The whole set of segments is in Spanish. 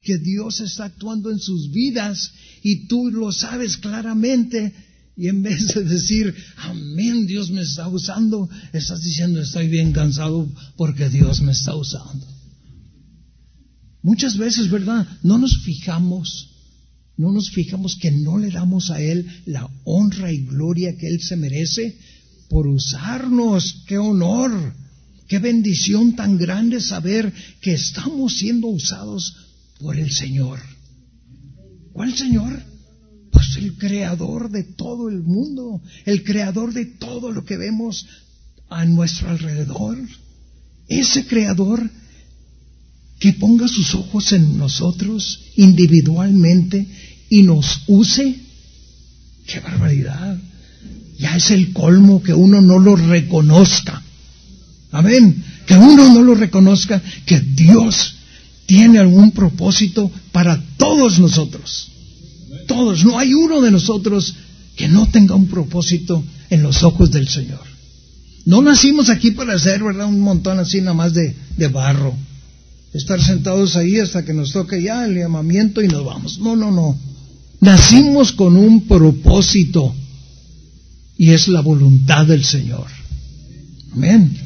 que Dios está actuando en sus vidas y tú lo sabes claramente. Y en vez de decir, amén, Dios me está usando, estás diciendo, estoy bien cansado porque Dios me está usando. Muchas veces, ¿verdad? No nos fijamos que no le damos a Él la honra y gloria que Él se merece por usarnos. ¡Qué honor! ¡Qué bendición tan grande saber que estamos siendo usados por el Señor! ¿Cuál Señor? Pues el creador de todo el mundo, el creador de todo lo que vemos a nuestro alrededor. Ese creador que ponga sus ojos en nosotros individualmente y nos use. ¡Qué barbaridad! Ya es el colmo que uno no lo reconozca. Amén. Que uno no lo reconozca, que Dios tiene algún propósito para todos nosotros. Todos, no hay uno de nosotros que no tenga un propósito en los ojos del Señor. No nacimos aquí para hacer, ¿verdad?, un montón así nada más de barro. Estar sentados ahí hasta que nos toque ya el llamamiento y nos vamos. No. Nacimos con un propósito y es la voluntad del Señor. Amén.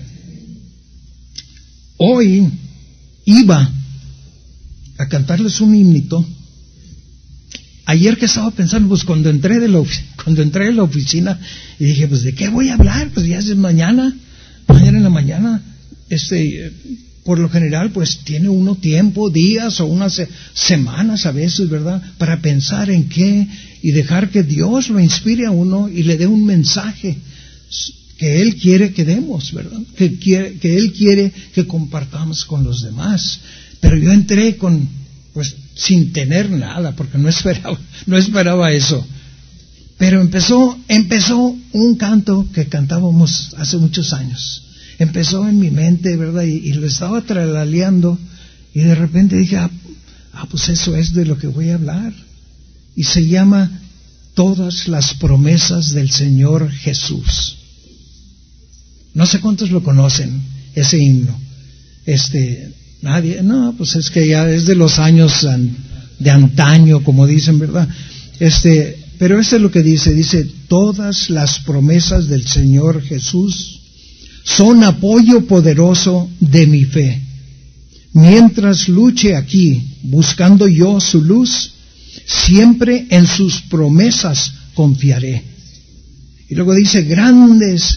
Hoy iba a cantarles un himnito. Ayer que estaba pensando, pues cuando entré a la oficina y dije, pues ¿de qué voy a hablar? Pues ya es mañana en la mañana. Por lo general, pues tiene uno tiempo, días o unas semanas a veces, ¿verdad?, para pensar en qué y dejar que Dios lo inspire a uno y le dé un mensaje que Él quiere que demos, ¿verdad? Que Él quiere que compartamos con los demás. Pero yo entré sin tener nada, porque no esperaba eso. Pero empezó un canto que cantábamos hace muchos años. Empezó en mi mente, ¿verdad? Y lo estaba tralaleando, y de repente dije, pues eso es de lo que voy a hablar. Y se llama Todas las promesas del Señor Jesús. No sé cuántos lo conocen, ese himno. Nadie, no, pues es que ya es de los años de antaño, como dicen, ¿verdad? Pero es lo que dice, todas las promesas del Señor Jesús son apoyo poderoso de mi fe. Mientras luche aquí, buscando yo su luz, siempre en sus promesas confiaré. Y luego dice, grandes,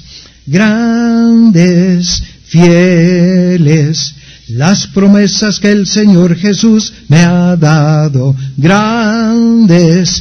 fieles, las promesas que el Señor Jesús me ha dado, grandes,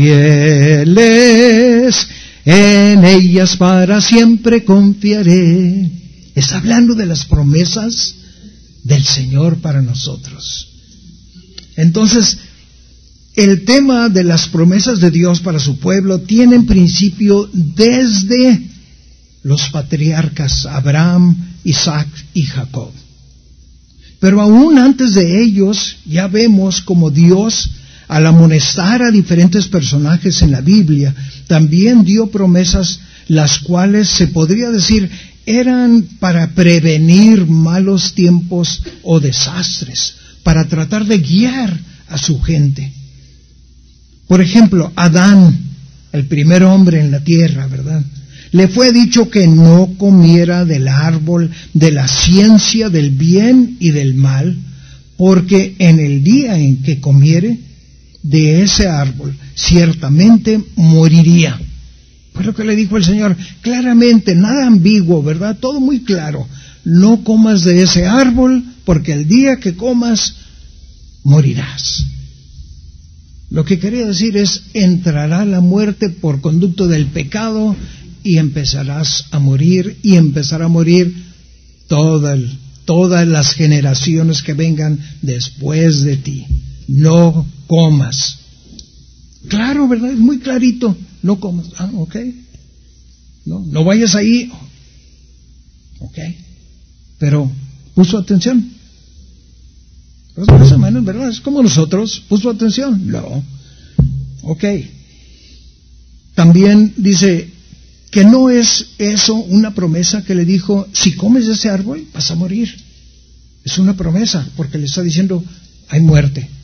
fieles, en ellas para siempre confiaré. Está hablando de las promesas del Señor para nosotros. Entonces, el tema de las promesas de Dios para su pueblo tiene en principio desde los patriarcas Abraham, Isaac y Jacob. Pero aún antes de ellos ya vemos como Dios, al amonestar a diferentes personajes en la Biblia, también dio promesas las cuales se podría decir eran para prevenir malos tiempos o desastres, para tratar de guiar a su gente. Por ejemplo, Adán, el primer hombre en la tierra, ¿verdad?, le fue dicho que no comiera del árbol de la ciencia del bien y del mal, porque en el día en que comiere de ese árbol, ciertamente moriría. Fue lo que le dijo el Señor, claramente, nada ambiguo, ¿verdad? Todo muy claro. No comas de ese árbol, porque el día que comas, morirás. Lo que quería decir es, entrará la muerte por conducto del pecado, y empezarás a morir, y empezará a morir todas las generaciones que vengan después de ti. No comas. Claro, ¿verdad? Es muy clarito. No comas. Ok. No vayas ahí. Ok. Pero puso atención. Pues más o menos, ¿verdad? Es como nosotros. ¿Puso atención? No. Ok. También dice que no es eso una promesa que le dijo, si comes de ese árbol vas a morir. Es una promesa, porque le está diciendo, hay muerte.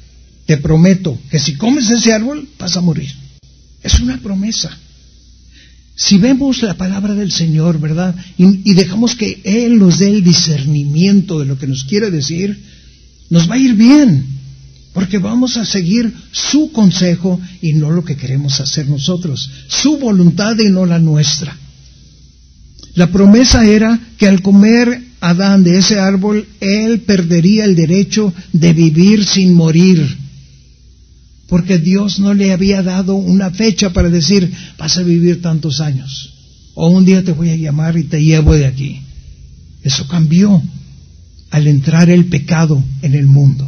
te prometo que si comes ese árbol vas a morir. Es una promesa. Si vemos la palabra del Señor, ¿verdad? Y dejamos que Él nos dé el discernimiento de lo que nos quiere decir, nos va a ir bien, porque vamos a seguir su consejo y no lo que queremos hacer nosotros, su voluntad y no la nuestra. La promesa era que al comer Adán de ese árbol, él perdería el derecho de vivir sin morir, porque Dios no le había dado una fecha para decir, vas a vivir tantos años, o un día te voy a llamar y te llevo de aquí. Eso cambió al entrar el pecado en el mundo.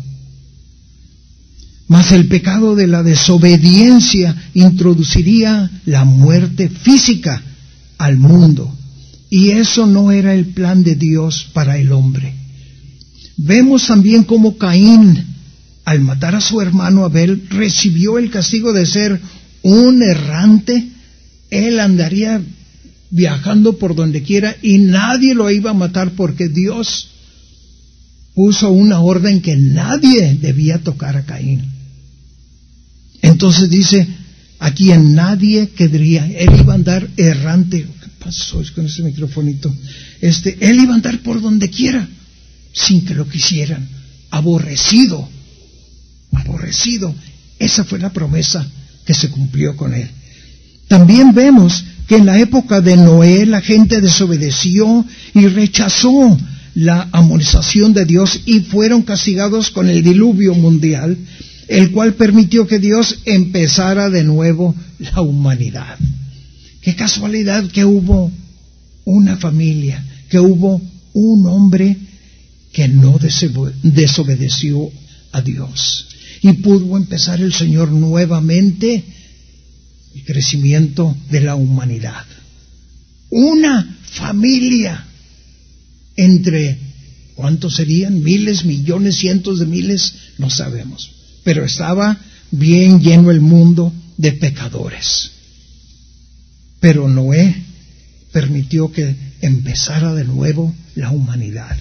Mas el pecado de la desobediencia introduciría la muerte física al mundo, y eso no era el plan de Dios para el hombre. Vemos también cómo Caín, al matar a su hermano Abel, recibió el castigo de ser un errante. Él andaría viajando por donde quiera y nadie lo iba a matar, porque Dios puso una orden que nadie debía tocar a Caín. Entonces dice, aquí en nadie quedaría, él iba a andar errante. ¿Qué pasó con ese microfonito? Él iba a andar por donde quiera, sin que lo quisieran, aborrecido. Esa fue la promesa que se cumplió con él. También vemos que en la época de Noé la gente desobedeció y rechazó la amonestación de Dios y fueron castigados con el diluvio mundial, el cual permitió que Dios empezara de nuevo la humanidad. Qué casualidad que hubo una familia, que hubo un hombre que no desobedeció a Dios. Y pudo empezar el Señor nuevamente el crecimiento de la humanidad. Una familia entre, ¿cuántos serían? Miles, millones, cientos de miles, no sabemos. Pero estaba bien lleno el mundo de pecadores. Pero Noé permitió que empezara de nuevo la humanidad.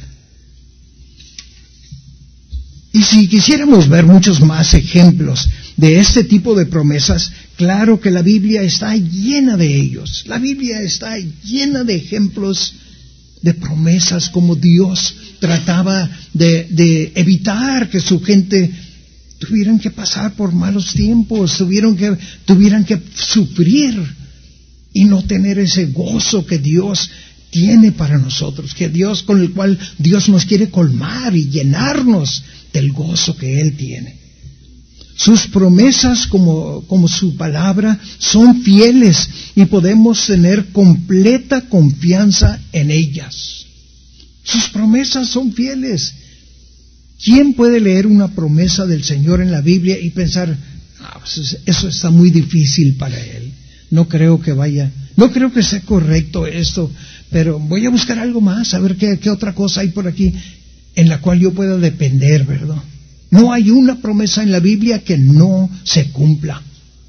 Y si quisiéramos ver muchos más ejemplos de este tipo de promesas, claro que la Biblia está llena de ellos. La Biblia está llena de ejemplos de promesas, como Dios trataba de evitar que su gente tuvieran que pasar por malos tiempos, tuvieran que sufrir y no tener ese gozo que Dios tiene para nosotros, con el cual Dios nos quiere colmar y llenarnos del gozo que Él tiene. Sus promesas, como su palabra, son fieles y podemos tener completa confianza en ellas. Sus promesas son fieles. ¿Quién puede leer una promesa del Señor en la Biblia y pensar, pues eso está muy difícil para él? No creo que sea correcto esto, pero voy a buscar algo más, a ver qué otra cosa hay por aquí en la cual yo pueda depender, ¿verdad? No hay una promesa en la Biblia que no se cumpla.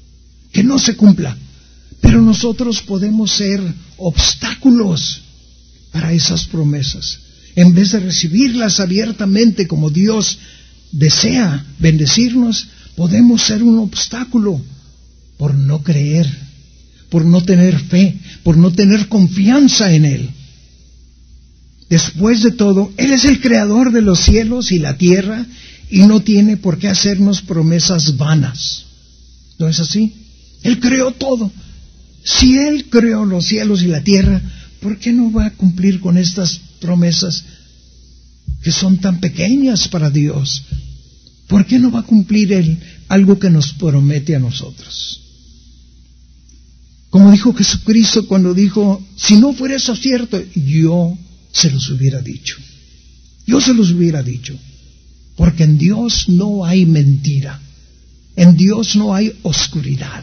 Pero nosotros podemos ser obstáculos para esas promesas. En vez de recibirlas abiertamente como Dios desea bendecirnos, podemos ser un obstáculo por no creer, por no tener fe, por no tener confianza en Él. Después de todo, Él es el creador de los cielos y la tierra y no tiene por qué hacernos promesas vanas. ¿No es así? Él creó todo. Si Él creó los cielos y la tierra, ¿por qué no va a cumplir con estas promesas que son tan pequeñas para Dios? ¿Por qué no va a cumplir Él algo que nos promete a nosotros? Como dijo Jesucristo cuando dijo, si no fuera eso cierto, yo se los hubiera dicho. Porque en Dios no hay mentira. En Dios no hay oscuridad.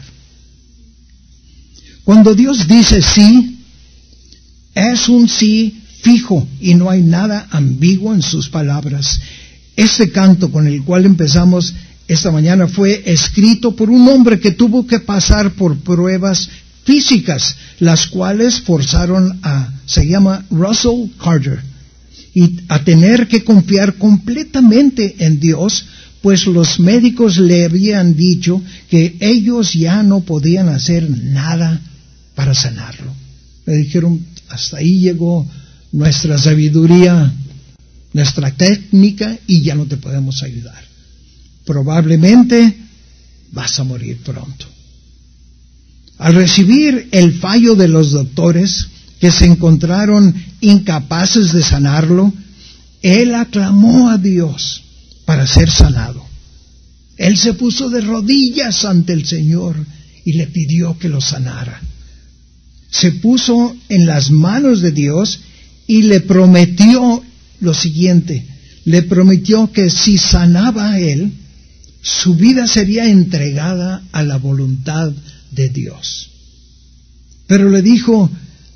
Cuando Dios dice sí, es un sí fijo y no hay nada ambiguo en sus palabras. Este canto con el cual empezamos esta mañana fue escrito por un hombre que tuvo que pasar por pruebas físicas, las cuales forzaron se llama Russell Carter, y a tener que confiar completamente en Dios pues los médicos le habían dicho que ellos ya no podían hacer nada para sanarlo. Le dijeron, hasta ahí llegó nuestra sabiduría, nuestra técnica, y ya no te podemos ayudar. Probablemente vas a morir pronto. Al recibir el fallo de los doctores, que se encontraron incapaces de sanarlo, él aclamó a Dios para ser sanado. Él se puso de rodillas ante el Señor y le pidió que lo sanara. Se puso en las manos de Dios y le prometió lo siguiente. Le prometió que si sanaba a él, su vida sería entregada a la voluntad de Dios. Pero le dijo,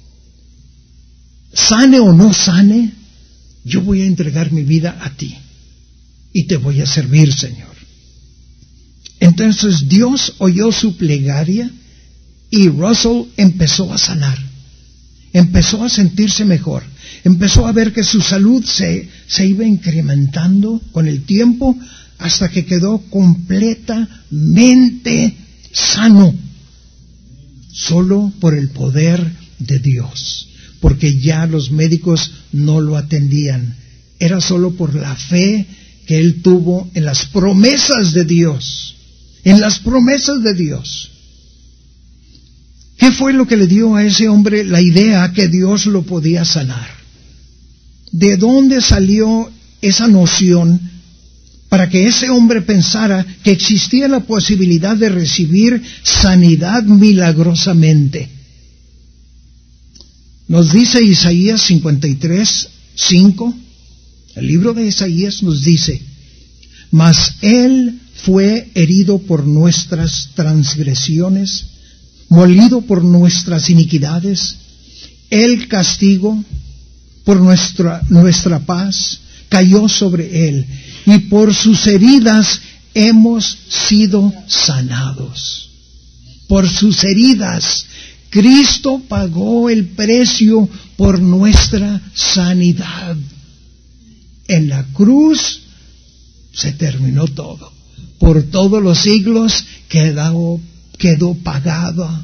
sane o no sane, yo voy a entregar mi vida a ti y te voy a servir, Señor. Entonces Dios oyó su plegaria y Russell empezó a sanar. Empezó a sentirse mejor. Empezó a ver que su salud se iba incrementando con el tiempo hasta que quedó completamente sano. Solo por el poder de Dios. Porque ya los médicos no lo atendían. Era solo por la fe que él tuvo en las promesas de Dios. En las promesas de Dios. ¿Qué fue lo que le dio a ese hombre la idea que Dios lo podía sanar? ¿De dónde salió esa noción para que ese hombre pensara que existía la posibilidad de recibir sanidad milagrosamente? Nos dice Isaías 53:5, el libro de Isaías nos dice, mas Él fue herido por nuestras transgresiones, molido por nuestras iniquidades, el castigo por nuestra paz cayó sobre Él, y por sus heridas hemos sido sanados. Por sus heridas, Cristo pagó el precio por nuestra sanidad. En la cruz se terminó todo. Por todos los siglos quedó pagada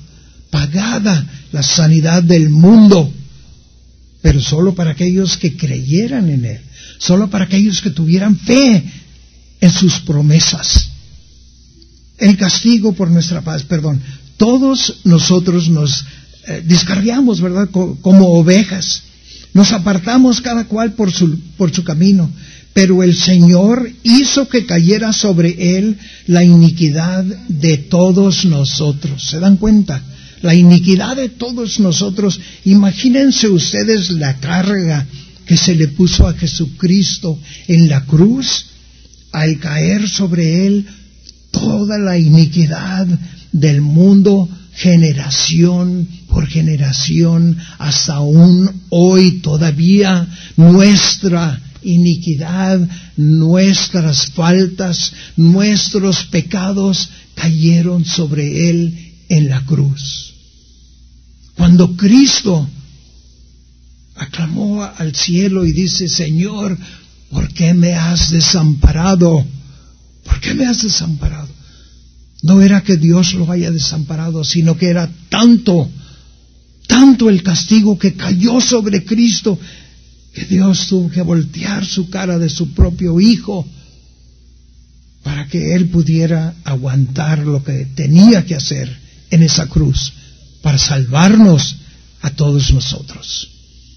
la sanidad del mundo, pero solo para aquellos que creyeran en Él, solo para aquellos que tuvieran fe en sus promesas. El castigo por nuestra paz, todos nosotros nos descarriamos, ¿verdad? Como ovejas, nos apartamos cada cual por su camino, pero el Señor hizo que cayera sobre Él la iniquidad de todos nosotros. ¿Se dan cuenta? La iniquidad de todos nosotros. Imagínense ustedes la carga que se le puso a Jesucristo en la cruz, al caer sobre Él toda la iniquidad del mundo, generación por generación, hasta aún hoy todavía nuestra iniquidad, nuestras faltas, nuestros pecados cayeron sobre Él en la cruz. Cuando Cristo aclamó al cielo y dice, Señor, ¿por qué me has desamparado? ¿Por qué me has desamparado? No era que Dios lo haya desamparado, sino que era tanto el castigo que cayó sobre Cristo, que Dios tuvo que voltear su cara de su propio Hijo para que Él pudiera aguantar lo que tenía que hacer en esa cruz para salvarnos a todos nosotros.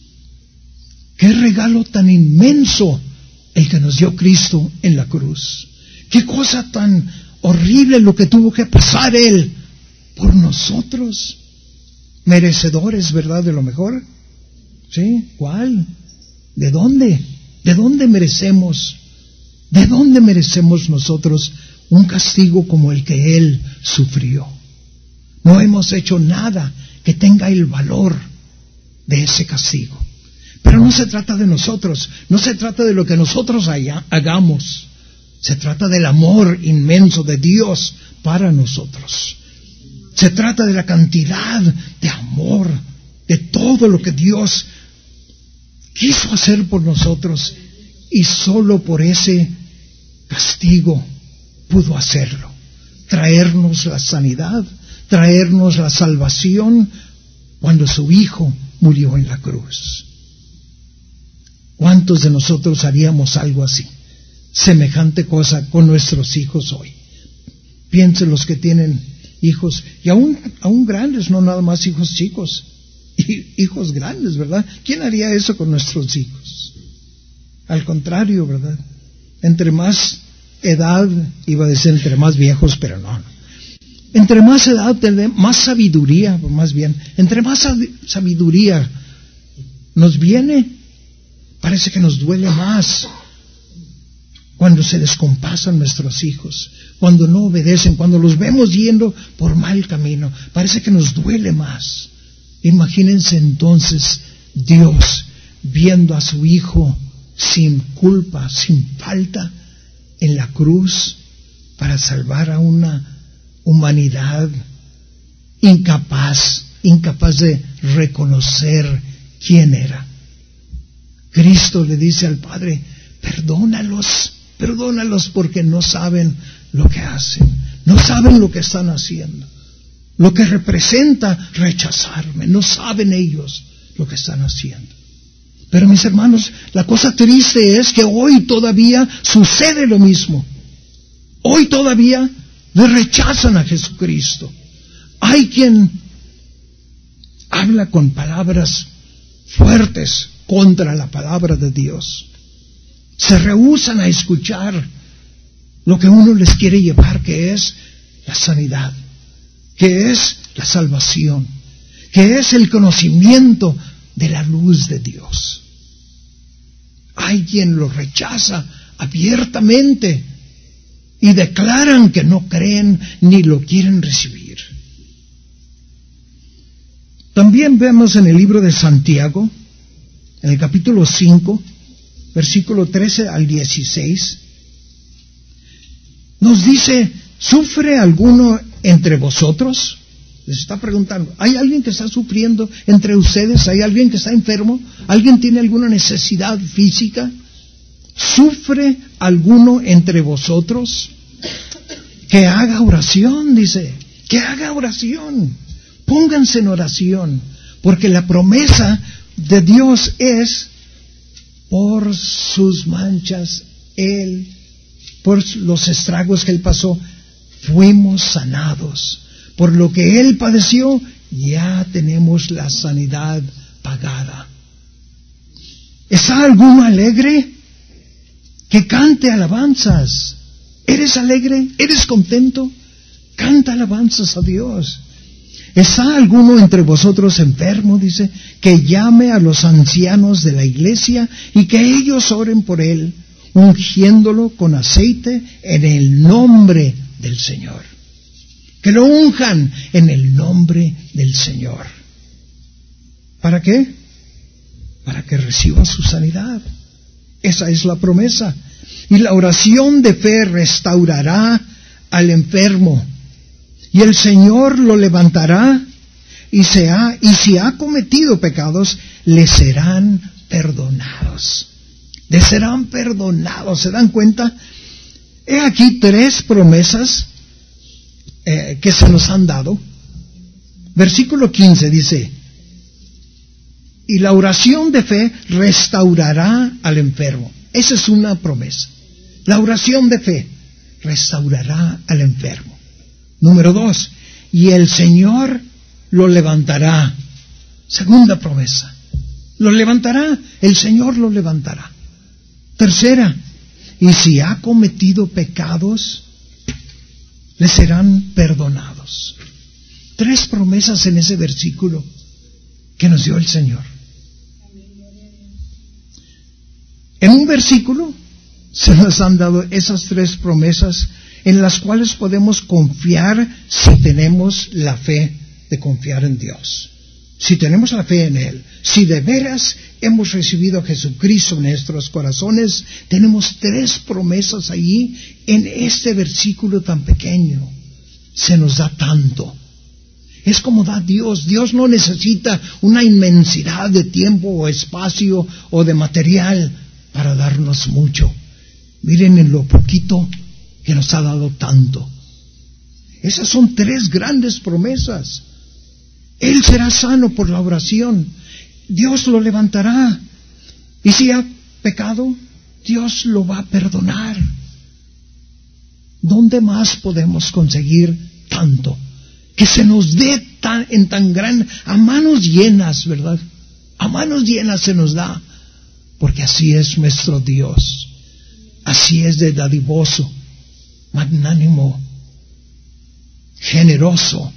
¡Qué regalo tan inmenso el que nos dio Cristo en la cruz! ¡Qué cosa tan horrible lo que tuvo que pasar Él por nosotros! Merecedores, ¿verdad?, de lo mejor. ¿Sí? ¿Cuál? ¿De dónde? ¿De dónde merecemos? ¿De dónde merecemos nosotros un castigo como el que Él sufrió? No hemos hecho nada que tenga el valor de ese castigo. Pero no se trata de nosotros, no se trata de lo que nosotros hagamos. Se trata del amor inmenso de Dios para nosotros. Se trata de la cantidad de amor, de todo lo que Dios quiso hacer por nosotros, y solo por ese castigo pudo hacerlo, traernos la sanidad, traernos la salvación cuando su Hijo murió en la cruz. ¿Cuántos de nosotros haríamos algo así? Semejante cosa con nuestros hijos hoy. Piensen los que tienen hijos, y aún grandes, no nada más hijos chicos, hijos grandes, ¿verdad? ¿Quién haría eso con nuestros hijos? Al contrario, ¿verdad? Entre más edad, iba a decir entre más viejos, pero no. Entre más edad, más sabiduría, más bien, entre más sabiduría nos viene, parece que nos duele más cuando se descompasan nuestros hijos, cuando no obedecen, cuando los vemos yendo por mal camino, parece que nos duele más. Imagínense entonces Dios viendo a su Hijo sin culpa, sin falta, en la cruz para salvar a una humanidad incapaz de reconocer quién era. Cristo le dice al Padre, perdónalos porque no saben lo que hacen, no saben lo que están haciendo, lo que representa rechazarme, no saben ellos lo que están haciendo. Pero mis hermanos, la cosa triste es que hoy todavía sucede lo mismo. Hoy todavía le rechazan a Jesucristo. Hay quien habla con palabras fuertes contra la palabra de Dios. Se rehúsan a escuchar lo que uno les quiere llevar, que es la sanidad, que es la salvación, que es el conocimiento de la luz de Dios. Hay quien lo rechaza abiertamente y declaran que no creen ni lo quieren recibir. También vemos en el libro de Santiago, en el capítulo 5, versículo 13 al 16, nos dice, ¿sufre alguno entre vosotros? Les está preguntando, ¿hay alguien que está sufriendo entre ustedes? ¿Hay alguien que está enfermo? ¿Alguien tiene alguna necesidad física? ¿Sufre alguno entre vosotros? Que haga oración, dice, que haga oración. Pónganse en oración, porque la promesa de Dios es, por sus manchas, por los estragos que Él pasó, fuimos sanados. Por lo que Él padeció, ya tenemos la sanidad pagada. ¿Está alguno alegre? Que cante alabanzas. ¿Eres alegre? ¿Eres contento? Canta alabanzas a Dios. ¿Está alguno entre vosotros enfermo? Dice, que llame a los ancianos de la iglesia y que ellos oren por él, ungiéndolo con aceite en el nombre del Señor. Que lo unjan en el nombre del Señor. ¿Para qué? Para que reciba su sanidad. Esa es la promesa. Y la oración de fe restaurará al enfermo. Y el Señor lo levantará, y si ha cometido pecados, le serán perdonados. Le serán perdonados. ¿Se dan cuenta? He aquí 3 promesas que se nos han dado. Versículo 15 dice, y la oración de fe restaurará al enfermo. Esa es una promesa. La oración de fe restaurará al enfermo. Número 2, y el Señor lo levantará. Segunda promesa. Lo levantará, el Señor lo levantará. Tercera, y si ha cometido pecados, le serán perdonados. 3 promesas en ese versículo que nos dio el Señor. En un versículo se nos han dado esas 3 promesas en las cuales podemos confiar si tenemos la fe de confiar en Dios. Si tenemos la fe en Él, si de veras hemos recibido a Jesucristo en nuestros corazones, tenemos 3 promesas allí en este versículo tan pequeño. Se nos da tanto. Es como da Dios. Dios no necesita una inmensidad de tiempo o espacio o de material para darnos mucho. Miren en lo poquito que nos ha dado tanto. Esas son 3 grandes promesas. Él será sano por la oración. Dios lo levantará. Y si ha pecado, Dios lo va a perdonar. ¿Dónde más podemos conseguir tanto? Que se nos dé en tan gran, a manos llenas, ¿verdad? A manos llenas se nos da. Porque así es nuestro Dios. Así es de dadivoso, magnánimo, generoso.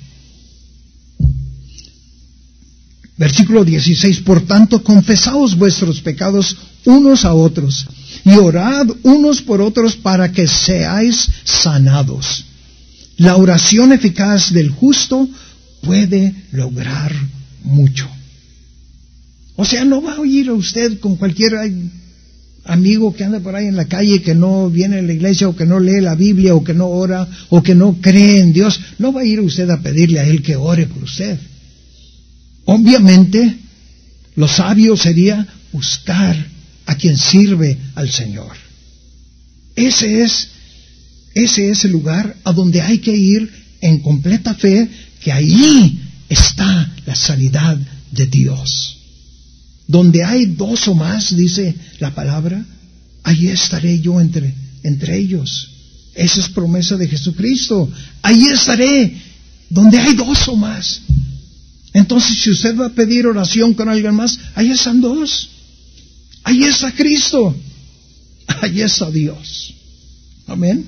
Versículo 16, por tanto, confesaos vuestros pecados unos a otros y orad unos por otros para que seáis sanados. La oración eficaz del justo puede lograr mucho. O sea, no va a ir a usted con cualquier amigo que anda por ahí en la calle, que no viene a la iglesia, o que no lee la Biblia, o que no ora, o que no cree en Dios. No va a ir usted a pedirle a él que ore por usted. Obviamente, lo sabio sería buscar a quien sirve al Señor. Ese es el lugar a donde hay que ir en completa fe, que ahí está la sanidad de Dios. Donde hay 2 o más, dice la palabra, ahí estaré yo entre ellos. Esa es promesa de Jesucristo. Ahí estaré, donde hay 2 o más. Entonces, si usted va a pedir oración con alguien más, ahí están 2. Ahí está Cristo. Ahí está Dios. Amén.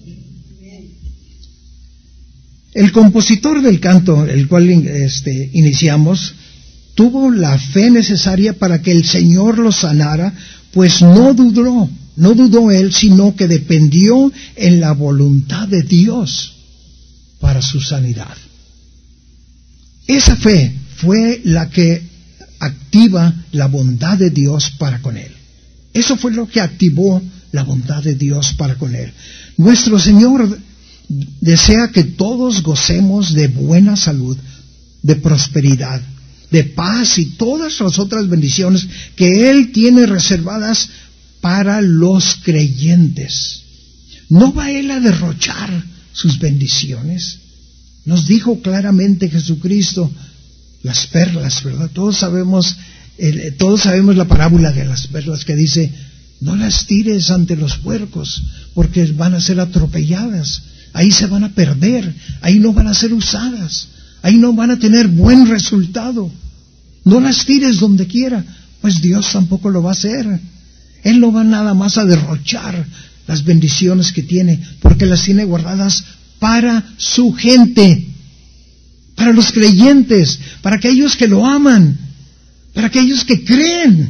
El compositor del canto, el cual iniciamos, tuvo la fe necesaria para que el Señor lo sanara, pues no dudó él, sino que dependió en la voluntad de Dios para su sanidad. Esa fe fue la que activa la bondad de Dios para con él. Eso fue lo que activó la bondad de Dios para con él. Nuestro Señor desea que todos gocemos de buena salud, de prosperidad, de paz y todas las otras bendiciones que Él tiene reservadas para los creyentes. ¿No va Él a derrochar sus bendiciones? Nos dijo claramente Jesucristo, las perlas, ¿verdad? Todos sabemos la parábola de las perlas que dice, no las tires ante los puercos, porque van a ser atropelladas, ahí se van a perder, ahí no van a ser usadas, ahí no van a tener buen resultado. No las tires donde quiera, pues Dios tampoco lo va a hacer. Él no va nada más a derrochar las bendiciones que tiene, porque las tiene guardadas para su gente, para los creyentes, para aquellos que lo aman, para aquellos que creen.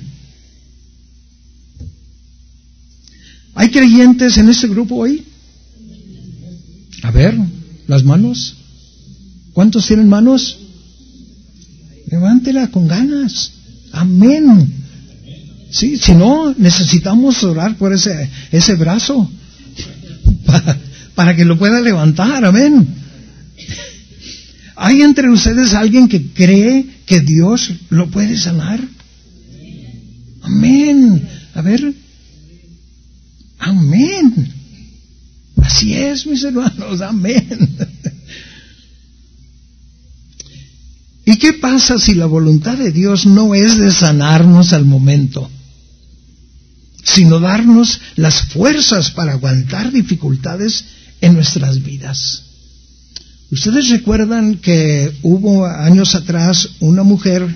¿Hay creyentes en este grupo hoy? A ver, las manos. ¿Cuántos tienen manos? Levántela con ganas. Amén. Sí, si no, necesitamos orar por ese brazo para que lo pueda levantar. Amén. ¿Hay entre ustedes alguien que cree que Dios lo puede sanar? Amén. A ver. Amén. Así es, mis hermanos. Amén. ¿Y qué pasa si la voluntad de Dios no es de sanarnos al momento, sino darnos las fuerzas para aguantar dificultades en nuestras vidas? Ustedes recuerdan que hubo años atrás una mujer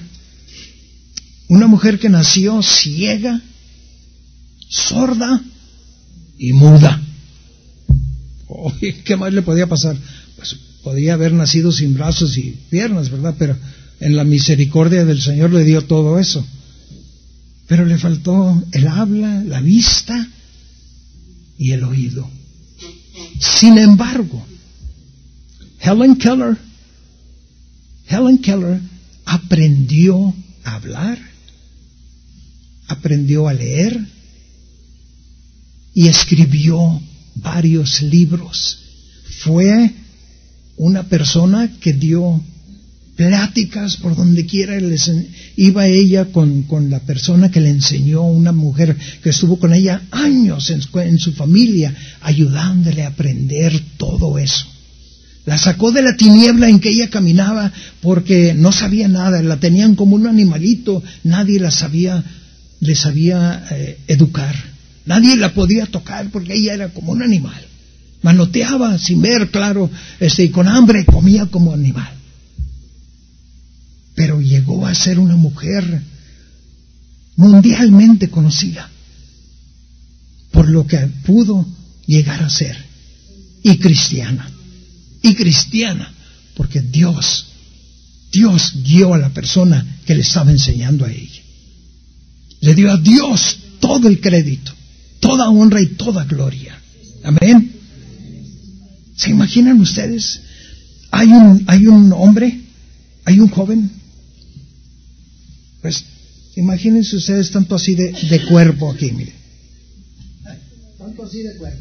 que nació ciega, sorda y muda. ¿Qué más le podía pasar? Pues podía haber nacido sin brazos y piernas, ¿verdad? Pero en la misericordia del Señor le dio todo eso. Pero le faltó el habla, la vista y el oído. Sin embargo, Helen Keller aprendió a hablar, aprendió a leer y escribió varios libros. Fue una persona que dio pláticas por donde quiera. Iba ella con la persona que le enseñó, una mujer que estuvo con ella años en su familia, ayudándole a aprender todo eso. La sacó de la tiniebla en que ella caminaba porque no sabía nada, la tenían como un animalito, nadie le sabía educar, nadie la podía tocar porque ella era como un animal. Manoteaba sin ver, claro, y con hambre comía como animal. Pero llegó a ser una mujer mundialmente conocida por lo que pudo llegar a ser. Y cristiana, porque Dios guió a la persona que le estaba enseñando a ella. Le dio a Dios todo el crédito, toda honra y toda gloria. Amén. ¿Se imaginan ustedes? Hay un hombre, hay un joven. Pues imagínense ustedes tanto así de cuerpo aquí, miren. Tanto así de cuerpo.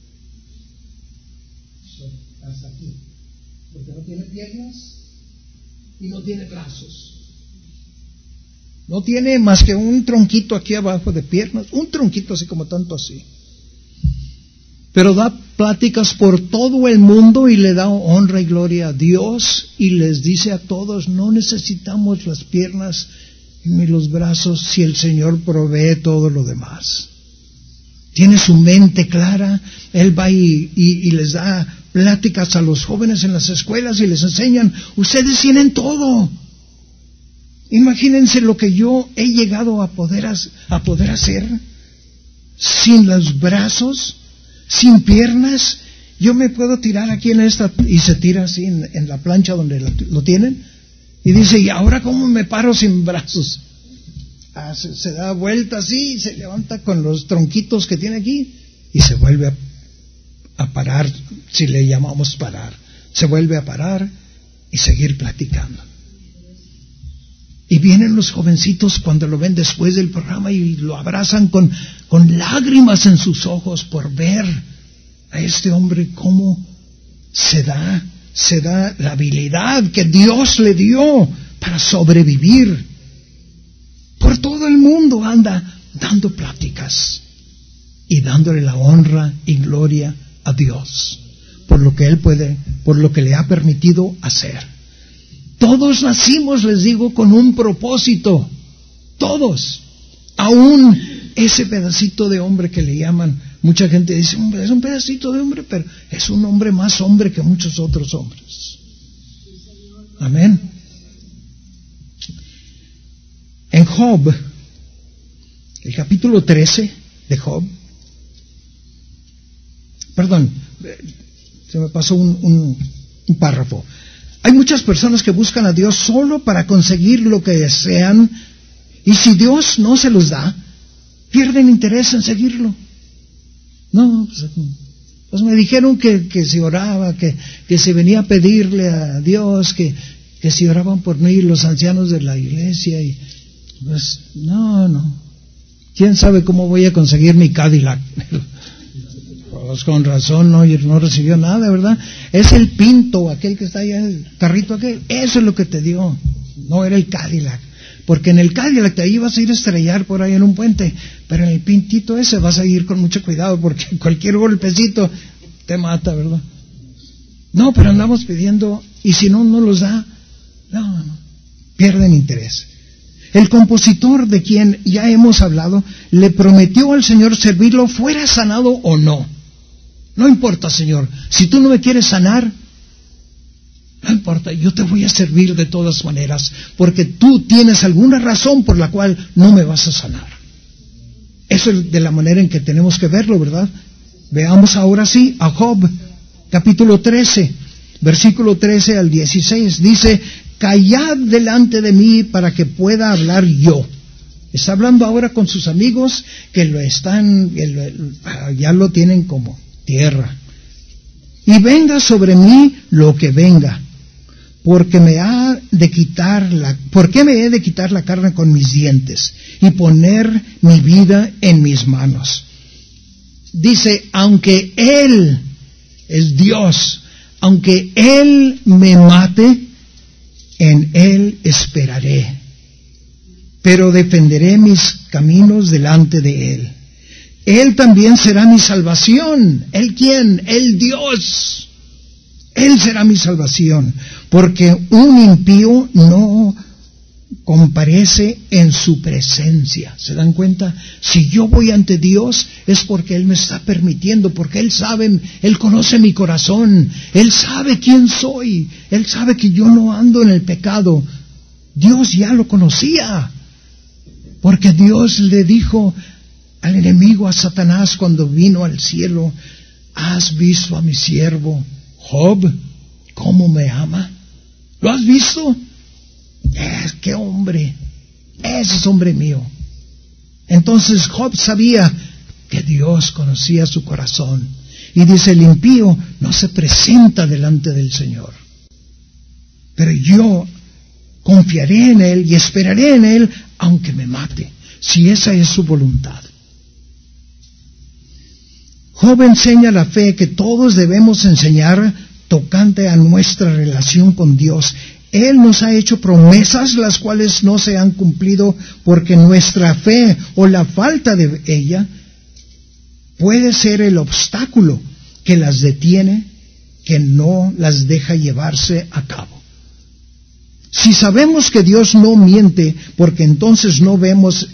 Hasta aquí. Porque no tiene piernas y no tiene brazos. No tiene más que un tronquito aquí abajo de piernas, un tronquito así como tanto así. Pero da pláticas por todo el mundo y le da honra y gloria a Dios y les dice a todos, no necesitamos las piernas ni los brazos si el Señor provee todo lo demás. Tiene su mente clara, él va y les da pláticas a los jóvenes en las escuelas y les enseñan, ustedes tienen todo. Imagínense lo que yo he llegado a poder hacer sin los brazos, sin piernas. Yo me puedo tirar aquí en esta, y se tira así en la plancha donde lo tienen, y dice, ¿y ahora cómo me paro sin brazos? Se da vuelta así, se levanta con los tronquitos que tiene aquí, y se vuelve a parar, si le llamamos parar, se vuelve a parar y seguir platicando. Y vienen los jovencitos cuando lo ven después del programa y lo abrazan con lágrimas en sus ojos por ver a este hombre cómo se da la habilidad que Dios le dio para sobrevivir. Por todo el mundo anda dando pláticas y dándole la honra y gloria a Dios por lo que Él puede, por lo que le ha permitido hacer. Todos nacimos, les digo, con un propósito. Todos. Aún ese pedacito de hombre que le llaman, mucha gente dice, es un pedacito de hombre, pero es un hombre más hombre que muchos otros hombres. Amén. En Job, el capítulo 13 de Job, perdón, se me pasó un párrafo. Hay muchas personas que buscan a Dios solo para conseguir lo que desean, y si Dios no se los da, pierden interés en seguirlo. No, pues me dijeron que se oraba, que se venía a pedirle a Dios, que se oraban por mí los ancianos de la iglesia, y pues no. ¿Quién sabe cómo voy a conseguir mi Cadillac? Pues con razón no recibió nada, ¿verdad? Es el Pinto, aquel que está allá, el carrito aquel, eso es lo que te dio, no era el Cadillac, porque en el Cadillac te ibas a ir a estrellar por ahí en un puente, pero en el Pintito ese vas a ir con mucho cuidado, porque cualquier golpecito te mata, ¿verdad? No, pero andamos pidiendo, y si no los da, no, pierden interés. El compositor, de quien ya hemos hablado, le prometió al Señor servirlo fuera sanado o no. No importa, Señor, si tú no me quieres sanar, no importa, yo te voy a servir de todas maneras, porque tú tienes alguna razón por la cual no me vas a sanar. Eso es de la manera en que tenemos que verlo, ¿verdad? Veamos ahora sí a Job, capítulo 13, versículo 13 al 16, dice, callad delante de mí para que pueda hablar yo. Está hablando ahora con sus amigos que ya lo tienen como tierra. Y venga sobre mí lo que venga, porque me he de quitar la carne con mis dientes y poner mi vida en mis manos. Dice, aunque Él es Dios, aunque Él me mate, en Él esperaré, pero defenderé mis caminos delante de Él. Él también será mi salvación. ¿Él quién? El Dios. Él será mi salvación, porque un impío no comparece en su presencia. ¿Se dan cuenta? Si yo voy ante Dios es porque Él me está permitiendo, porque Él sabe, Él conoce mi corazón, Él sabe quién soy, Él sabe que yo no ando en el pecado. Dios ya lo conocía, porque Dios le dijo al enemigo, a Satanás, cuando vino al cielo: ¿has visto a mi siervo Job, cómo me ama? ¿Lo has visto? ¡Qué hombre! Ese es hombre mío. Entonces Job sabía que Dios conocía su corazón. Y dice: el impío no se presenta delante del Señor, pero yo confiaré en Él y esperaré en Él, aunque me mate, si esa es su voluntad. Job enseña la fe que todos debemos enseñar tocante a nuestra relación con Dios. Él nos ha hecho promesas las cuales no se han cumplido porque nuestra fe o la falta de ella puede ser el obstáculo que las detiene, que no las deja llevarse a cabo. Si sabemos que Dios no miente, ¿por qué entonces no vemos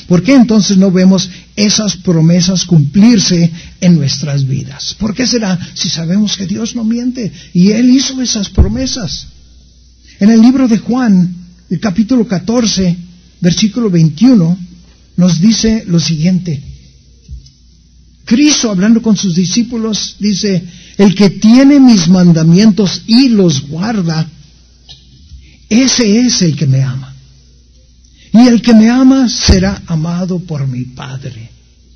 esas promesas cumplirse en nuestras vidas? ¿Por qué será si sabemos que Dios no miente y Él hizo esas promesas? En el libro de Juan, el capítulo 14, versículo 21, nos dice lo siguiente. Cristo, hablando con sus discípulos, dice: el que tiene mis mandamientos y los guarda, ese es el que me ama. Y el que me ama será amado por mi Padre.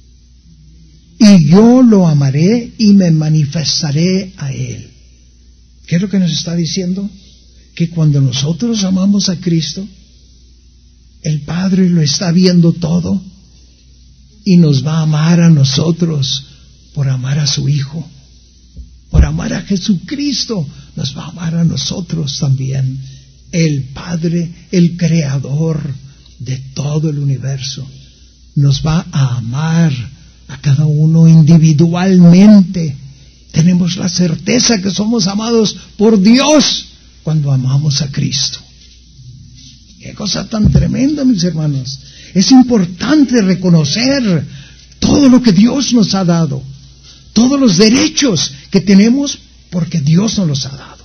Y yo lo amaré y me manifestaré a Él. ¿Qué es lo que nos está diciendo? Que cuando nosotros amamos a Cristo, el Padre lo está viendo todo y nos va a amar a nosotros por amar a su Hijo. Por amar a Jesucristo, nos va a amar a nosotros también. El Padre, el Creador de todo el universo, nos va a amar a cada uno individualmente. Tenemos la certeza que somos amados por Dios cuando amamos a Cristo. Qué cosa tan tremenda, mis hermanos. Es importante reconocer todo lo que Dios nos ha dado, todos los derechos que tenemos porque Dios nos los ha dado.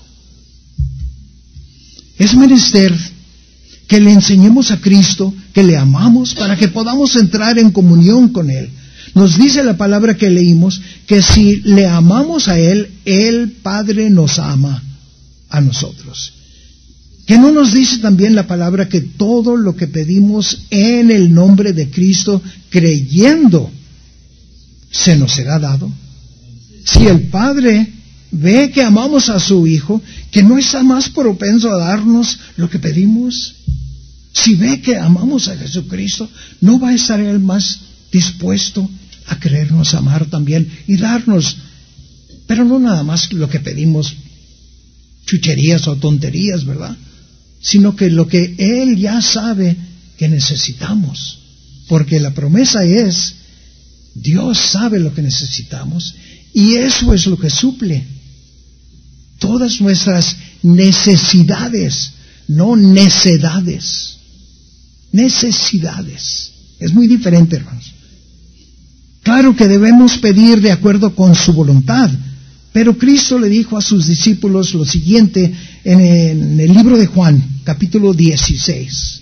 Es menester que le enseñemos a Cristo que le amamos para que podamos entrar en comunión con Él. Nos dice la palabra que leímos que si le amamos a Él, el Padre nos ama a nosotros. ¿Que no nos dice también la palabra que todo lo que pedimos en el nombre de Cristo, creyendo, se nos será dado? Si el Padre ve que amamos a su Hijo, que no está más propenso a darnos lo que pedimos. Si ve que amamos a Jesucristo, ¿no va a estar Él más dispuesto a querernos amar también y darnos, pero no nada más lo que pedimos, chucherías o tonterías, ¿verdad? Sino que lo que Él ya sabe que necesitamos, porque la promesa es, Dios sabe lo que necesitamos y eso es lo que suple todas nuestras necesidades, no necedades. Necesidades. Es muy diferente, hermanos. Claro que debemos pedir de acuerdo con su voluntad, pero Cristo le dijo a sus discípulos lo siguiente en el libro de Juan, capítulo 16.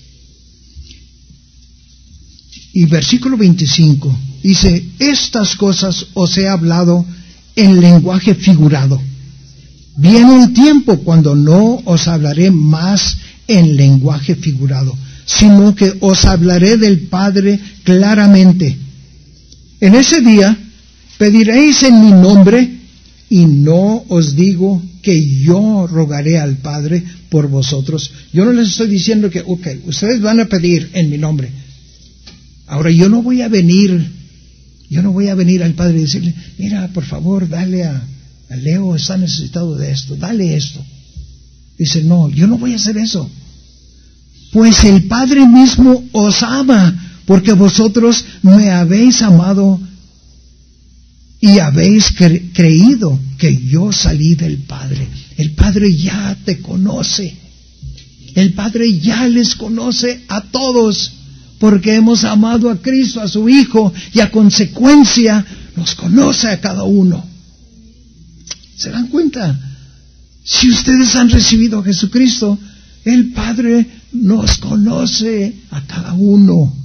Y versículo 25, dice: estas cosas os he hablado en lenguaje figurado. Viene el tiempo cuando no os hablaré más en lenguaje figurado, sino que os hablaré del Padre claramente. En ese día pediréis en mi nombre, y no os digo que yo rogaré al Padre por vosotros. Yo no les estoy diciendo que, ustedes van a pedir en mi nombre. Ahora yo no voy a venir al Padre y decirle: mira, por favor, dale a Leo, está necesitado de esto, dale esto. Dice, no, yo no voy a hacer eso. Pues el Padre mismo os ama, porque vosotros me habéis amado y habéis creído que yo salí del Padre. El Padre ya te conoce. El Padre ya les conoce a todos, porque hemos amado a Cristo, a su Hijo, y a consecuencia nos conoce a cada uno. ¿Se dan cuenta? Si ustedes han recibido a Jesucristo, el Padre nos conoce a cada uno.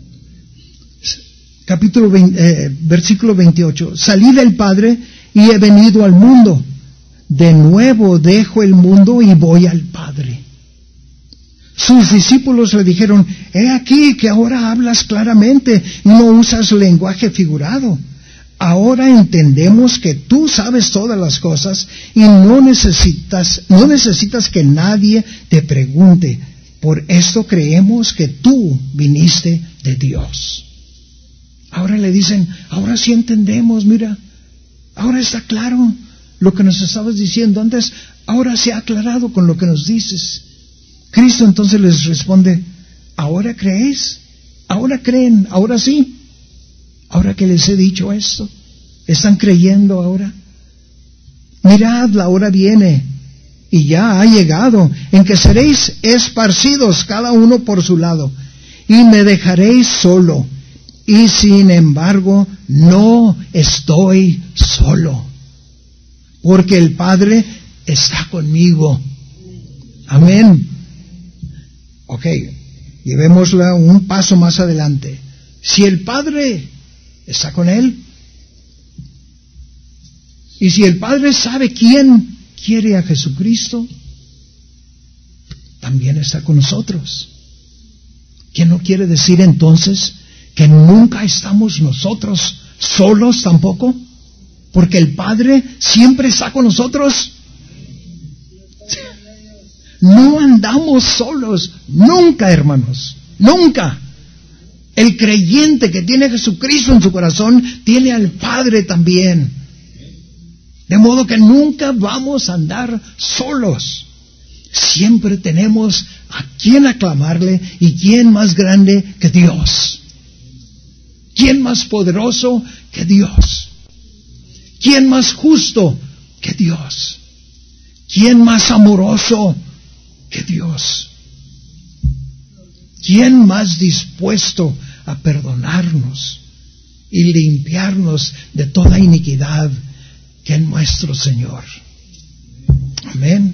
Versículo 28. Salí del Padre y he venido al mundo. De nuevo dejo el mundo y voy al Padre. Sus discípulos le dijeron, he aquí que ahora hablas claramente y no usas lenguaje figurado. Ahora entendemos que tú sabes todas las cosas y no necesitas que nadie te pregunte. Por esto creemos que tú viniste de Dios. Ahora le dicen, ahora sí entendemos, mira, ahora está claro lo que nos estabas diciendo antes, ahora se ha aclarado con lo que nos dices. Cristo entonces les responde, ¿ahora creéis? ¿Ahora creen? ¿Ahora sí? Ahora que les he dicho esto, ¿están creyendo ahora? Mirad, la hora viene, y ya ha llegado, en que seréis esparcidos cada uno por su lado, y me dejaréis solo, y sin embargo no estoy solo, porque el Padre está conmigo. Amén. Ok, llevémosla un paso más adelante. Si el Padre está con él, y si el Padre sabe quién quiere a Jesucristo, también está con nosotros. ¿Qué no quiere decir entonces que nunca estamos nosotros solos tampoco? Porque el Padre siempre está con nosotros. No andamos solos, nunca, hermanos, nunca. El creyente que tiene a Jesucristo en su corazón tiene al Padre también. De modo que nunca vamos a andar solos. Siempre tenemos a quien aclamarle y quién más grande que Dios. ¿Quién más poderoso que Dios? ¿Quién más justo que Dios? ¿Quién más amoroso que Dios? ¿Quién más dispuesto a perdonarnos y limpiarnos de toda iniquidad que nuestro Señor? Amén.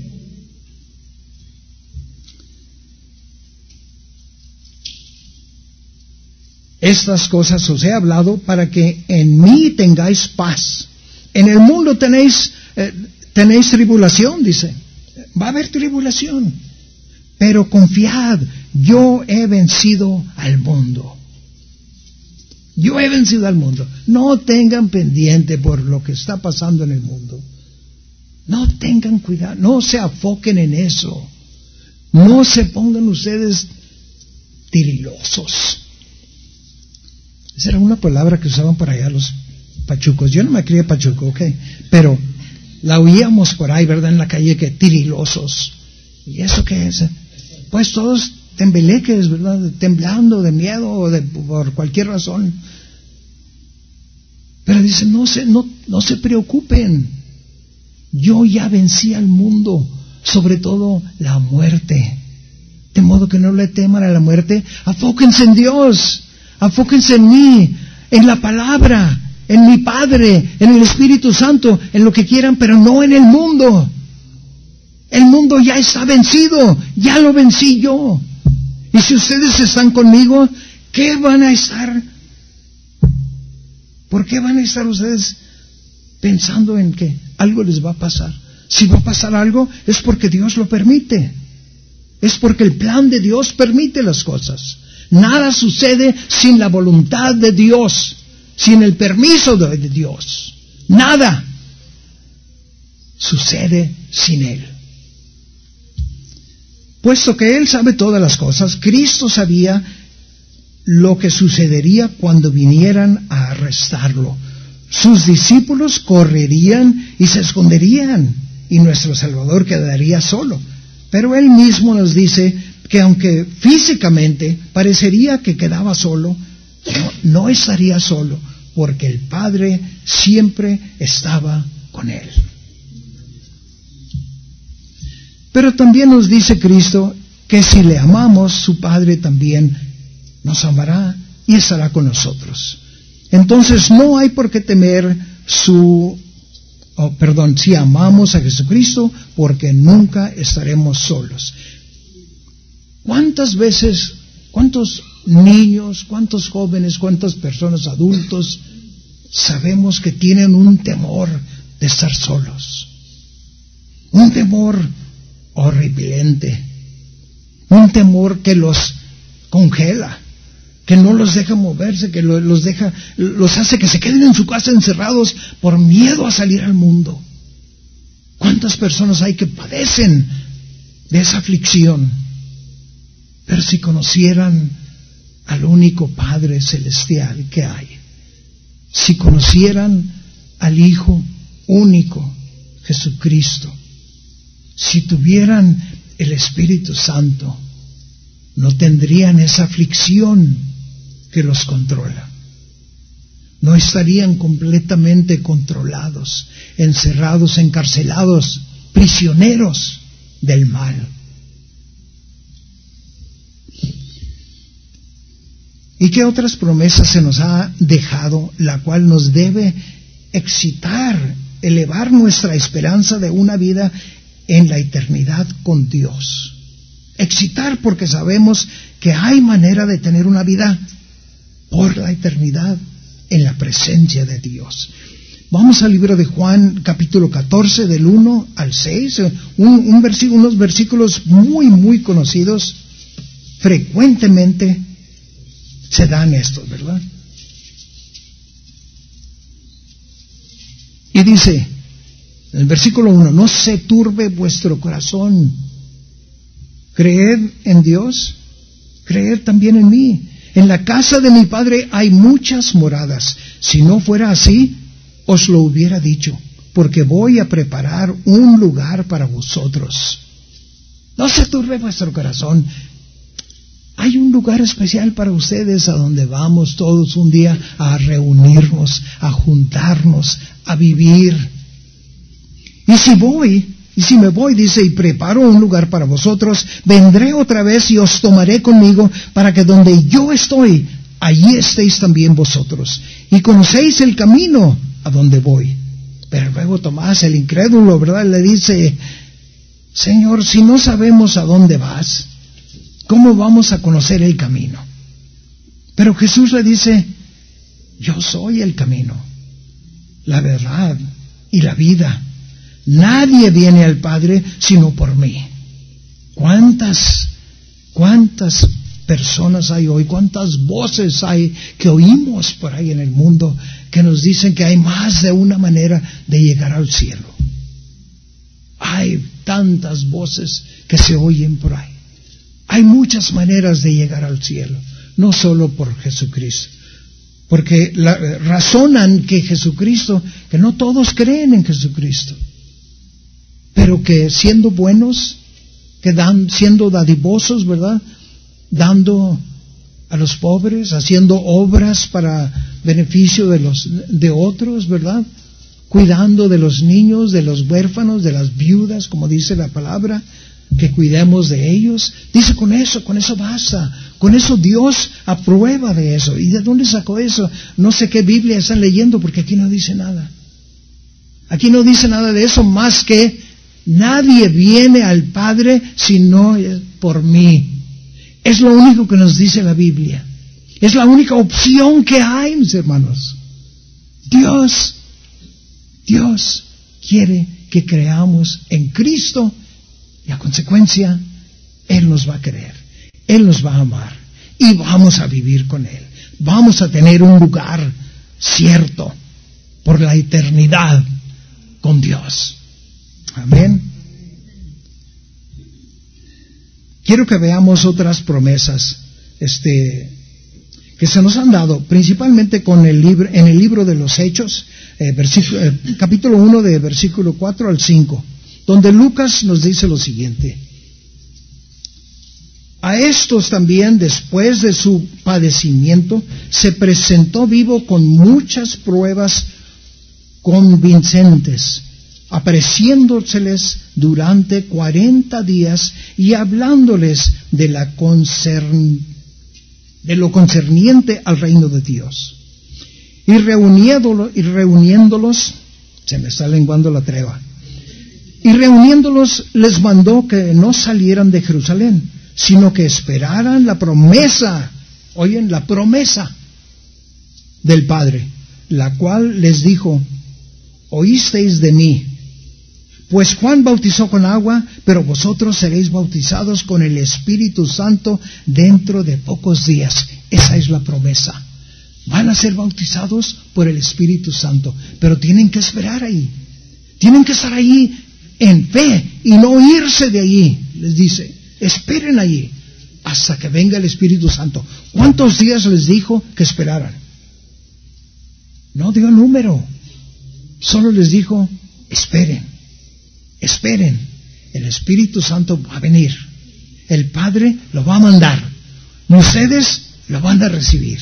Estas cosas os he hablado para que en mí tengáis paz. En el mundo tenéis tribulación, dice. Va a haber tribulación. Pero confiad, yo he vencido al mundo. Yo he vencido al mundo. No tengan pendiente por lo que está pasando en el mundo. No tengan cuidado, no se afoquen en eso. No se pongan ustedes tirilosos. Esa era una palabra que usaban por allá los pachucos. Yo no me crié pachuco, ok, pero la oíamos por ahí, ¿verdad? En la calle, que tirilosos. ¿Y eso qué es? Pues todos tembeleques, ¿verdad? Temblando de miedo o por cualquier razón. Pero dicen, no se preocupen. Yo ya vencí al mundo, sobre todo la muerte. De modo que no le teman a la muerte. Afóquense en Dios. Afóquense en mí, en la palabra, en mi Padre, en el Espíritu Santo, en lo que quieran, pero no en el mundo. El mundo ya está vencido, ya lo vencí yo. Y si ustedes están conmigo, ¿qué van a estar? ¿Por qué van a estar ustedes pensando en que algo les va a pasar? Si va a pasar algo, es porque Dios lo permite. Es porque el plan de Dios permite las cosas. Nada sucede sin la voluntad de Dios, sin el permiso de Dios. Nada sucede sin Él. Puesto que Él sabe todas las cosas, Cristo sabía lo que sucedería cuando vinieran a arrestarlo. Sus discípulos correrían y se esconderían, y nuestro Salvador quedaría solo. Pero Él mismo nos dice que aunque físicamente parecería que quedaba solo, no estaría solo, porque el Padre siempre estaba con Él. Pero también nos dice Cristo que si le amamos, su Padre también nos amará y estará con nosotros. Entonces no hay por qué temer si amamos a Jesucristo, porque nunca estaremos solos. ¿Cuántas veces, cuántos niños, cuántos jóvenes, cuántas personas adultos sabemos que tienen un temor de estar solos? Un temor horripilante, un temor que los congela, que no los deja moverse, que los hace que se queden en su casa encerrados por miedo a salir al mundo. ¿Cuántas personas hay que padecen de esa aflicción? Pero si conocieran al único Padre celestial que hay, si conocieran al Hijo único, Jesucristo, si tuvieran el Espíritu Santo, no tendrían esa aflicción que los controla. No estarían completamente controlados, encerrados, encarcelados, prisioneros del mal. ¿Y qué otras promesas se nos ha dejado, la cual nos debe excitar, elevar nuestra esperanza de una vida en la eternidad con Dios? Excitar porque sabemos que hay manera de tener una vida por la eternidad en la presencia de Dios. Vamos al libro de Juan, capítulo 14, del 1 al 6, unos versículos muy conocidos. Frecuentemente se dan estos, ¿verdad? Y dice, en el versículo 1, no se turbe vuestro corazón. Creed en Dios, creed también en mí. En la casa de mi Padre hay muchas moradas. Si no fuera así, os lo hubiera dicho, porque voy a preparar un lugar para vosotros. No se turbe vuestro corazón. Hay un lugar especial para ustedes a donde vamos todos un día a reunirnos, a juntarnos, a vivir. Y si me voy, dice, y preparo un lugar para vosotros, vendré otra vez y os tomaré conmigo, para que donde yo estoy, allí estéis también vosotros. Y conocéis el camino a donde voy. Pero luego Tomás, el incrédulo, ¿verdad?, le dice, Señor, si no sabemos a dónde vas, ¿cómo vamos a conocer el camino? Pero Jesús le dice, yo soy el camino, la verdad y la vida. Nadie viene al Padre sino por mí. ¿Cuántas personas hay hoy? ¿Cuántas voces hay que oímos por ahí en el mundo que nos dicen que hay más de una manera de llegar al cielo? Hay tantas voces que se oyen por ahí. Hay muchas maneras de llegar al cielo, no solo por Jesucristo. Porque razonan que Jesucristo, que no todos creen en Jesucristo, pero que siendo buenos, siendo dadivosos, ¿verdad?, dando a los pobres, haciendo obras para beneficio de otros, ¿verdad?, cuidando de los niños, de los huérfanos, de las viudas, como dice la palabra, que cuidemos de ellos. Dice, con eso basta. Con eso Dios aprueba de eso. ¿Y de dónde sacó eso? No sé qué Biblia están leyendo, porque aquí no dice nada. Aquí no dice nada de eso, más que nadie viene al Padre si no es por mí. Es lo único que nos dice la Biblia. Es la única opción que hay, mis hermanos. Dios quiere que creamos en Cristo, y a consecuencia, Él nos va a querer, Él nos va a amar, y vamos a vivir con Él. Vamos a tener un lugar cierto por la eternidad con Dios. Amén. Quiero que veamos otras promesas que se nos han dado, principalmente en el libro de los Hechos, capítulo 1, de versículo 4 al 5. donde Lucas nos dice lo siguiente: a estos también, después de su padecimiento, se presentó vivo con muchas pruebas convincentes, apareciéndoseles durante 40 días y hablándoles de lo concerniente al reino de Dios. Y reuniéndolos, se me está lenguando la treba, y reuniéndolos les mandó que no salieran de Jerusalén, sino que esperaran la promesa, oyen, la promesa del Padre, la cual les dijo: oísteis de mí, pues Juan bautizó con agua, pero vosotros seréis bautizados con el Espíritu Santo dentro de pocos días. Esa es la promesa. Van a ser bautizados por el Espíritu Santo, pero tienen que esperar ahí. Tienen que estar ahí en fe y no irse de allí. Les dice, esperen allí hasta que venga el Espíritu Santo. ¿Cuántos días les dijo que esperaran? No dio número. Solo les dijo, esperen, esperen. El Espíritu Santo va a venir. El Padre lo va a mandar. Y ustedes lo van a recibir.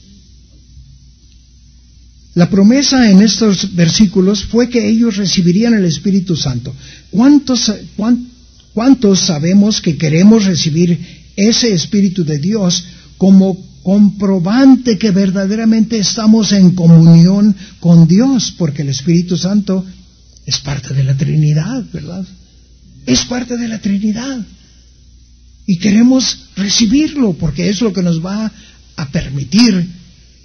La promesa en estos versículos fue que ellos recibirían el Espíritu Santo. ¿Cuántos sabemos que queremos recibir ese Espíritu de Dios como comprobante que verdaderamente estamos en comunión con Dios? Porque el Espíritu Santo es parte de la Trinidad, ¿verdad? Es parte de la Trinidad. Y queremos recibirlo porque es lo que nos va a permitir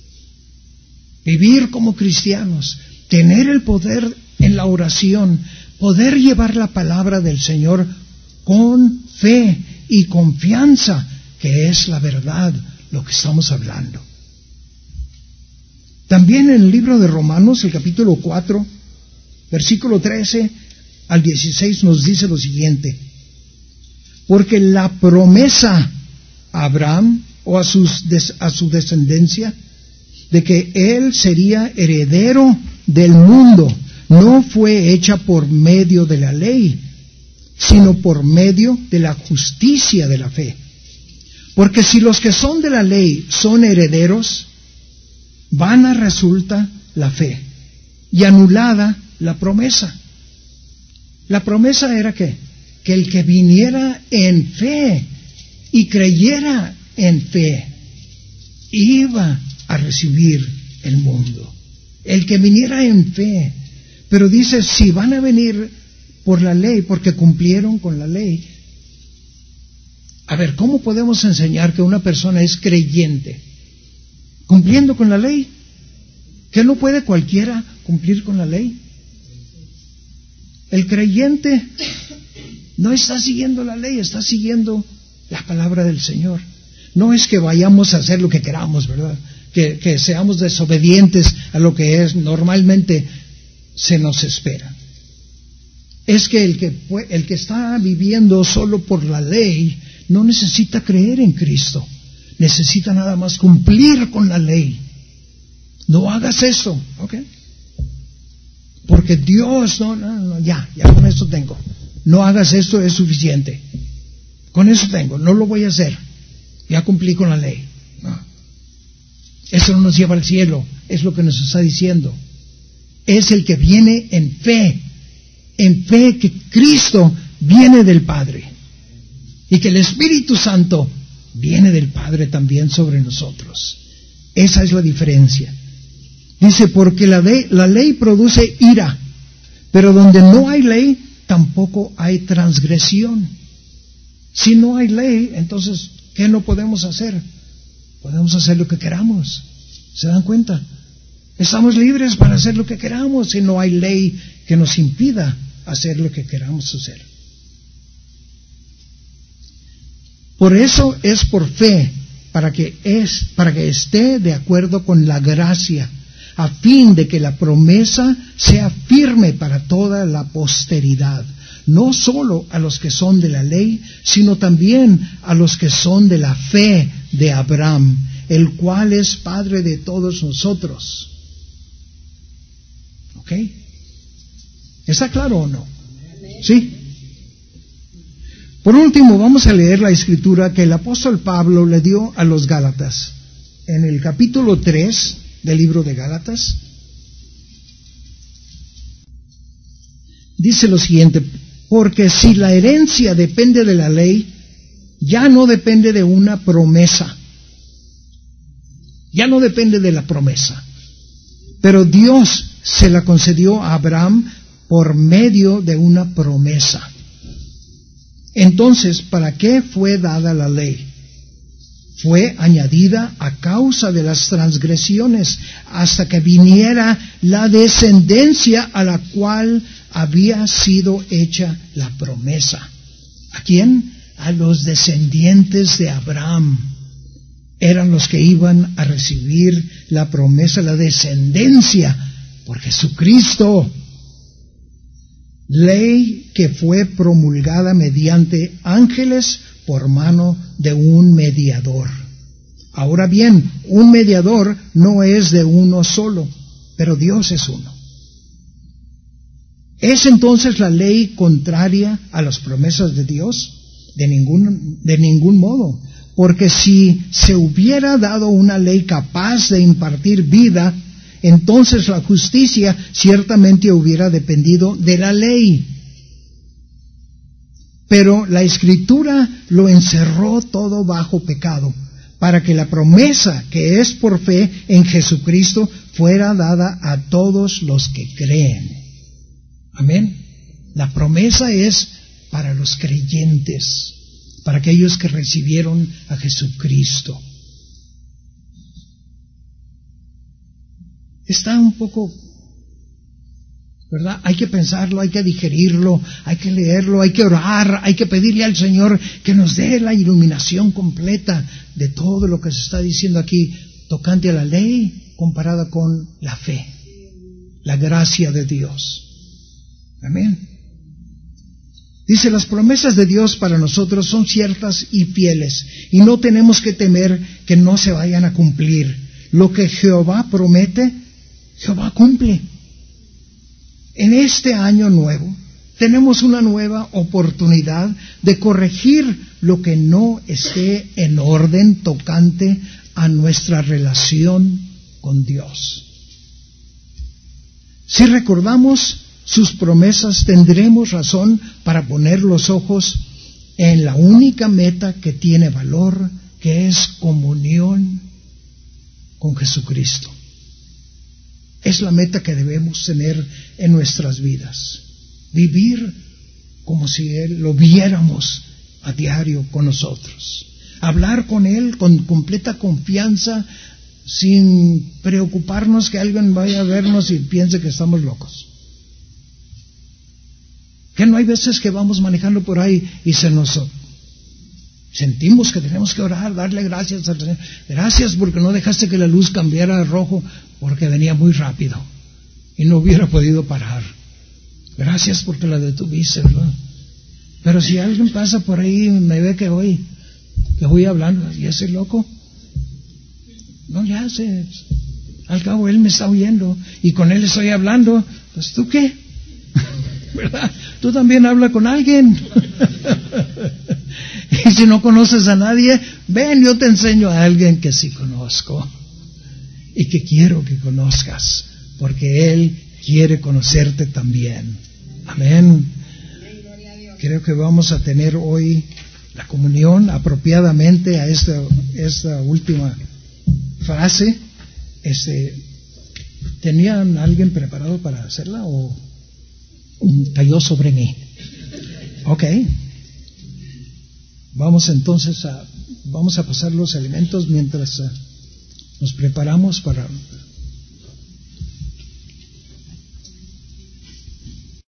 vivir como cristianos, tener el poder en la oración, poder llevar la palabra del Señor con fe y confianza, que es la verdad lo que estamos hablando. También en el libro de Romanos, el capítulo 4, versículo 13 al 16 nos dice lo siguiente: porque la promesa a Abraham o a su descendencia de que él sería heredero del mundo no fue hecha por medio de la ley, sino por medio de la justicia de la fe. Porque si los que son de la ley son herederos, vana resulta la fe y anulada la promesa. La promesa era que el que viniera en fe y creyera en fe iba a recibir el mundo. El que viniera en fe. Pero dice, si van a venir por la ley, porque cumplieron con la ley. A ver, ¿cómo podemos enseñar que una persona es creyente? ¿Cumpliendo con la ley? ¿Que no puede cualquiera cumplir con la ley? El creyente no está siguiendo la ley, está siguiendo la palabra del Señor. No es que vayamos a hacer lo que queramos, ¿verdad? Que seamos desobedientes a lo que es normalmente se nos espera. Es que el que está viviendo solo por la ley no necesita creer en Cristo, necesita nada más cumplir con la ley. No hagas eso, ¿ok? Porque Dios, ya con esto tengo. No hagas esto, es suficiente. Con eso tengo, no lo voy a hacer. Ya cumplí con la ley. No. Eso no nos lleva al cielo, es lo que nos está diciendo. Es el que viene en fe que Cristo viene del Padre y que el Espíritu Santo viene del Padre también sobre nosotros. Esa es la diferencia. Dice, porque la ley produce ira, pero donde no hay ley, tampoco hay transgresión. Si no hay ley, entonces, ¿qué no podemos hacer? Podemos hacer lo que queramos. ¿Se dan cuenta? Estamos libres para hacer lo que queramos si no hay ley que nos impida hacer lo que queramos hacer. Por eso es por fe, para que esté de acuerdo con la gracia, a fin de que la promesa sea firme para toda la posteridad, no solo a los que son de la ley, sino también a los que son de la fe de Abraham, el cual es Padre de todos nosotros. ¿Ok? ¿Está claro o no? ¿Sí? Por último, vamos a leer la escritura que el apóstol Pablo le dio a los Gálatas. En el capítulo 3 del libro de Gálatas, dice lo siguiente: porque si la herencia depende de la ley, ya no depende de una promesa. Ya no depende de la promesa. Pero Dios se la concedió a Abraham por medio de una promesa. Entonces, ¿para qué fue dada la ley? Fue añadida a causa de las transgresiones, hasta que viniera la descendencia a la cual había sido hecha la promesa. ¿A quién? A los descendientes de Abraham. Eran los que iban a recibir la promesa, la descendencia, por Jesucristo. Ley que fue promulgada mediante ángeles por mano de un mediador. Ahora bien, un mediador no es de uno solo, pero Dios es uno. ¿Es entonces la ley contraria a las promesas de Dios? De ningún modo, porque si se hubiera dado una ley capaz de impartir vida, entonces la justicia ciertamente hubiera dependido de la ley. Pero la Escritura lo encerró todo bajo pecado, para que la promesa que es por fe en Jesucristo fuera dada a todos los que creen. Amén. La promesa es para los creyentes, para aquellos que recibieron a Jesucristo. Está un poco, ¿verdad? Hay que pensarlo, hay que digerirlo, hay que leerlo, hay que orar, hay que pedirle al Señor que nos dé la iluminación completa de todo lo que se está diciendo aquí tocante a la ley comparada con la fe, la gracia de Dios. Amén. Dice, las promesas de Dios para nosotros son ciertas y fieles, y no tenemos que temer que no se vayan a cumplir. Lo que Jehová promete, Jehová cumple. En este año nuevo tenemos una nueva oportunidad de corregir lo que no esté en orden tocante a nuestra relación con Dios. Si recordamos sus promesas, tendremos razón para poner los ojos en la única meta que tiene valor, que es comunión con Jesucristo. Es la meta que debemos tener en nuestras vidas. Vivir como si Él lo viéramos a diario con nosotros. Hablar con Él con completa confianza, sin preocuparnos que alguien vaya a vernos y piense que estamos locos. Que no hay veces que vamos manejando por ahí y sentimos que tenemos que orar, darle gracias al Señor. Gracias porque no dejaste que la luz cambiara a rojo, porque venía muy rápido y no hubiera podido parar. Gracias porque la detuviste, ¿verdad? Pero si alguien pasa por ahí y me ve que voy hablando, ¿y ese loco? No, al cabo él me está oyendo y con él estoy hablando, pues ¿tú qué? ¿Verdad? Tú también habla con alguien. Y si no conoces a nadie, ven, yo te enseño a alguien que sí conozco y que quiero que conozcas, porque Él quiere conocerte también. Amén. Creo que vamos a tener hoy la comunión apropiadamente a esta última frase. ¿Tenían alguien preparado para hacerla o cayó sobre mí? Ok. Vamos entonces vamos a pasar los elementos mientras nos preparamos para